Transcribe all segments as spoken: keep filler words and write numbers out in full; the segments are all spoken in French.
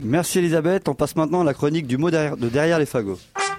Merci Elisabeth, on passe maintenant à la chronique du mot derrière, de derrière les fagots.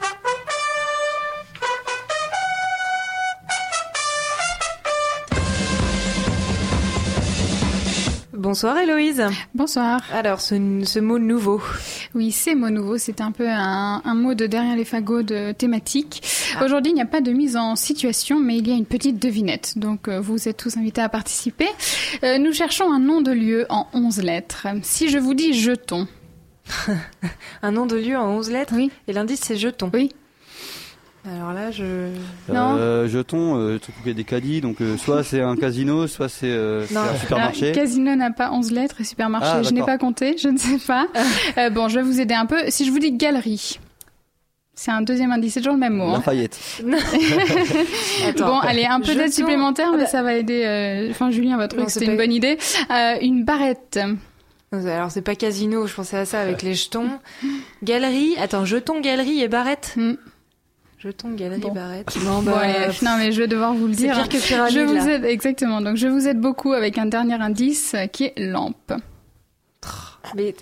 Bonsoir Héloïse. Bonsoir. Alors, ce, ce mot nouveau. Oui, ces mots nouveaux, c'est un peu un, un mot de derrière les fagots de thématique. Ah. Aujourd'hui, il n'y a pas de mise en situation, mais il y a une petite devinette. Donc, euh, vous êtes tous invités à participer. Euh, nous cherchons un nom de lieu en onze lettres. Si je vous dis jeton. Un nom de lieu en onze lettres ? Oui. Et l'indice, c'est jeton. Oui. Alors là, je... Non. Euh, jetons, euh, truc où il y a des caddies, donc euh, soit c'est un casino, soit c'est, euh, c'est un supermarché. Alors, casino n'a pas onze lettres et supermarché, ah, je n'ai pas compté, je ne sais pas. euh, bon, je vais vous aider un peu. Si je vous dis galerie, c'est un deuxième indice, c'est toujours le même mot. Lafayette. Hein. Bon, allez, un peu d'aide supplémentaire, mais ah bah... ça va aider. Euh... Enfin, Julien, votre truc, c'était pas... une bonne idée. Euh, une barrette. Alors, c'est pas casino, je pensais à ça avec les jetons. Galerie, attends, jetons, galerie et barrette. Mm. Jetons, galerie, bon. Barrette. Non, bah, bon, allez, euh, non, mais je vais devoir vous le dire. C'est pire que pyramide, je vous là. aide, exactement. Donc, je vous aide beaucoup avec un dernier indice euh, qui est lampe. Mais...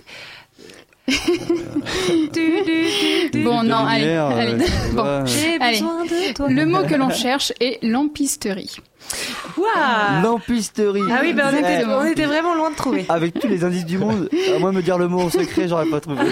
bon, non, allez, lumière, allez. Euh, bon, ouais. J'ai allez. besoin de toi. Le mot que l'on cherche est lampisterie. Waouh. Lampisterie. Ah oui, ben on, était, on était vraiment loin de trouver. Avec tous les indices du monde, à moi me dire le mot en secret, j'aurais pas trouvé.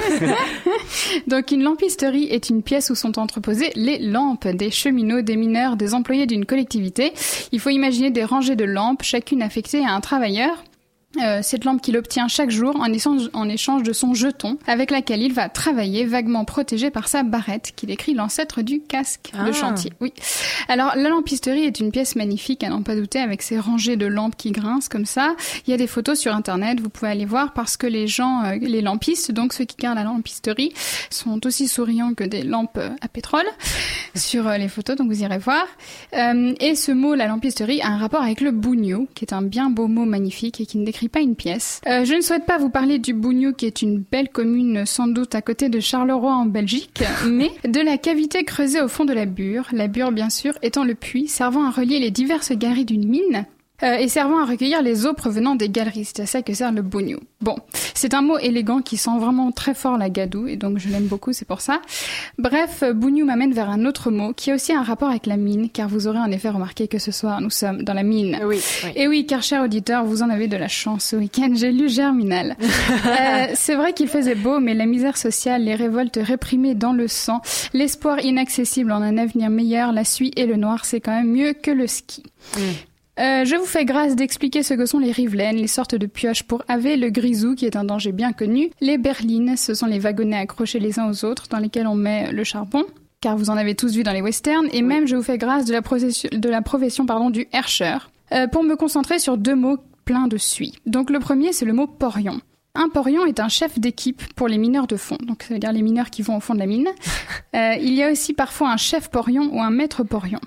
Donc une lampisterie est une pièce où sont entreposées les lampes des cheminots, des mineurs, des employés d'une collectivité. Il faut imaginer des rangées de lampes, chacune affectée à un travailleur. Euh, cette lampe qu'il obtient chaque jour en échange, en échange de son jeton, avec laquelle il va travailler, vaguement protégé par sa barrette, qui décrit l'ancêtre du casque ah. de chantier. Oui. Alors, la lampisterie est une pièce magnifique, à n'en pas douter, avec ses rangées de lampes qui grincent comme ça. Il y a des photos sur Internet, vous pouvez aller voir, parce que les gens, euh, les lampistes, donc ceux qui gardent la lampisterie, sont aussi souriants que des lampes à pétrole sur euh, les photos, donc vous irez voir. Euh, et ce mot, la lampisterie, a un rapport avec le bougnou, qui est un bien beau mot magnifique et qui ne décrit pas une pièce. Euh, je ne souhaite pas vous parler du Bougnou, qui est une belle commune sans doute à côté de Charleroi en Belgique, mais de la cavité creusée au fond de la Bure, la Bure bien sûr étant le puits servant à relier les diverses galeries d'une mine euh, et servant à recueillir les eaux provenant des galeries. C'est à ça que sert le Bougnou. Bon, c'est un mot élégant qui sent vraiment très fort la gadoue et donc je l'aime beaucoup, c'est pour ça. Bref, Bougnou m'amène vers un autre mot qui a aussi un rapport avec la mine, car vous aurez en effet remarqué que ce soir nous sommes dans la mine. Oui, oui. Et oui, car chers auditeurs, vous en avez de la chance. Ce week-end, j'ai lu Germinal. euh, c'est vrai qu'il faisait beau, mais la misère sociale, les révoltes réprimées dans le sang, l'espoir inaccessible en un avenir meilleur, la suie et le noir, c'est quand même mieux que le ski. Mm. Euh, je vous fais grâce d'expliquer ce que sont les rivelaines, les sortes de pioches pour haver, le grisou qui est un danger bien connu, les berlines, ce sont les wagonnets accrochés les uns aux autres dans lesquels on met le charbon, car vous en avez tous vu dans les westerns, et oui. Même je vous fais grâce de la, procession, de la profession pardon, du herscheur, euh, pour me concentrer sur deux mots pleins de suie. Donc le premier, c'est le mot porion. Un porion est un chef d'équipe pour les mineurs de fond, donc ça veut dire les mineurs qui vont au fond de la mine. Euh, il y a aussi parfois un chef porion ou un maître porion.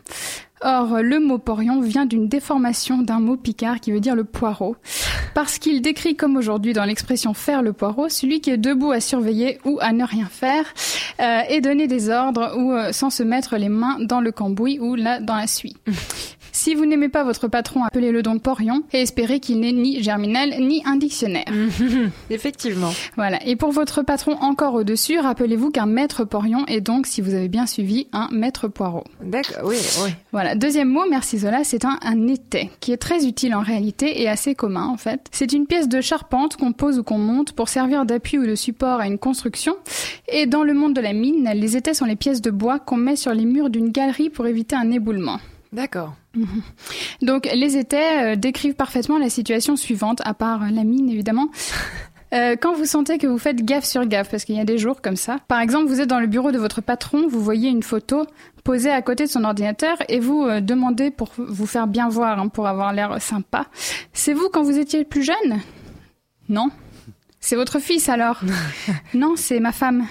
Or, le mot porion vient d'une déformation d'un mot picard qui veut dire le poireau, parce qu'il décrit comme aujourd'hui dans l'expression faire le poireau, celui qui est debout à surveiller ou à ne rien faire euh, et donner des ordres ou euh, sans se mettre les mains dans le cambouis ou là dans la suie. Si vous n'aimez pas votre patron, appelez-le donc porion et espérez qu'il n'ait ni Germinal ni un dictionnaire. Effectivement. Voilà. Et pour votre patron encore au-dessus, rappelez-vous qu'un maître porion est donc, si vous avez bien suivi, un maître poireau. D'accord, oui, oui. Voilà. Deuxième mot, merci Zola, c'est un, un étai, qui est très utile en réalité et assez commun en fait. C'est une pièce de charpente qu'on pose ou qu'on monte pour servir d'appui ou de support à une construction. Et dans le monde de la mine, les étais sont les pièces de bois qu'on met sur les murs d'une galerie pour éviter un éboulement. D'accord. Donc les étais euh, décrivent parfaitement la situation suivante, à part euh, la mine évidemment. Euh, quand vous sentez que vous faites gaffe sur gaffe, parce qu'il y a des jours comme ça. Par exemple, vous êtes dans le bureau de votre patron, vous voyez une photo posée à côté de son ordinateur et vous euh, demandez pour vous faire bien voir, hein, pour avoir l'air sympa. C'est vous quand vous étiez plus jeune ? Non ? C'est votre fils alors ? Non, c'est ma femme.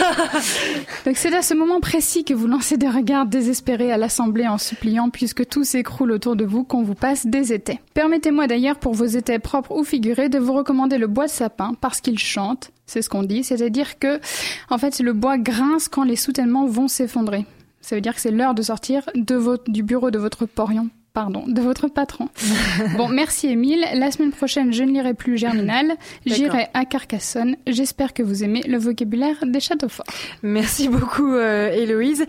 Donc c'est à ce moment précis que vous lancez des regards désespérés à l'assemblée en suppliant, puisque tout s'écroule autour de vous, qu'on vous passe des étais. Permettez-moi d'ailleurs, pour vos étais propres ou figurés, de vous recommander le bois de sapin, parce qu'il chante, c'est ce qu'on dit, c'est-à-dire que, en fait, le bois grince quand les soutènements vont s'effondrer. Ça veut dire que c'est l'heure de sortir de votre, du bureau de votre porion Pardon, de votre patron. Bon, merci Émile. La semaine prochaine, je ne lirai plus Germinal. J'irai à Carcassonne. J'espère que vous aimez le vocabulaire des châteaux forts. Merci beaucoup, euh, Héloïse.